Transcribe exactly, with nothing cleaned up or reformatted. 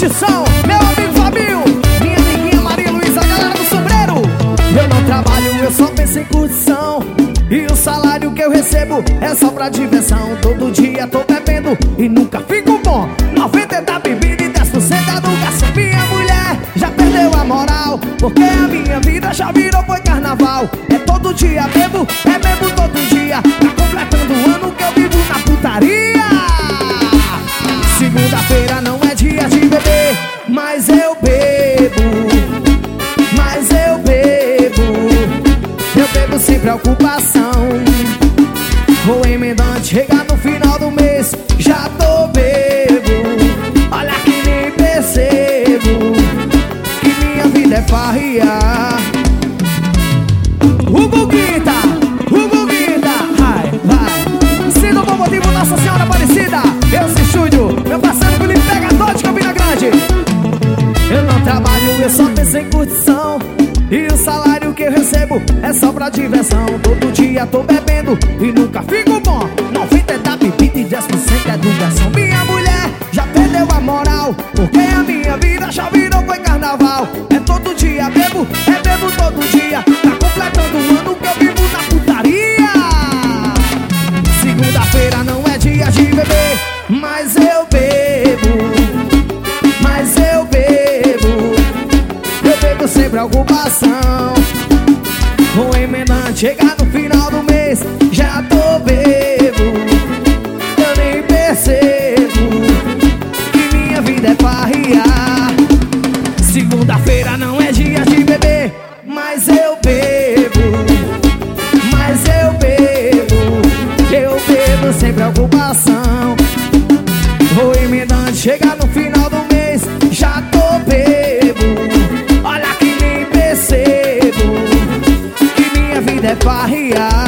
curtição, meu amigo Fabinho, minha amiguinha Maria Luísa, a galera do sombreiro. Eu não trabalho, eu só penso em curtição, e o salário que eu recebo é só pra diversão. Todo dia tô bebendo e nunca fico bom. noventa é da bebida e dez por cento é do garçom. Minha mulher já perdeu a moral, porque a minha vida já virou foi carnaval. É todo dia bebo, é bebo todo dia. Tá completando o ano que eu vivo na putaria. Segunda-feira não é dia de beber, mas eu bebo, mas eu bebo. Eu bebo sem preocupação, vou emendando, chegar no final do mês, já tô bebo. Olha que nem percebo que minha vida é farriar. Hugo Guita, Hugo Guita, vai, vai. Sendo bom motivo Nossa Senhora Aparecida, eu sou Estúdio, meu parceiro Felipe Pegador de Campina Grande. Eu não trabalho, eu só penso em curtição, e o salário que eu recebo é só pra diversão. Todo dia tô bebendo e nunca fico bom. noventa é da bebida e dez por cento é do garçom. Minha mulher já perdeu a moral, porque a minha vida já virou foi carnaval. É todo dia bebo, é bebo todo dia. Tá completando o ano que eu vivo na putaria. Segunda-feira não é dia de beber, mas eu bebo, mas eu bebo. Eu bebo sem preocupação, vou emendando, chegar no final do mês, já tô bebo. Eu nem percebo que minha vida é farriar. Segunda-feira não é dia de beber, mas eu bebo, mas eu bebo. Eu bebo sem preocupação, vou emendando, chegar no final do mês, já tô bebo. Olha que nem percebo que minha vida é farriar.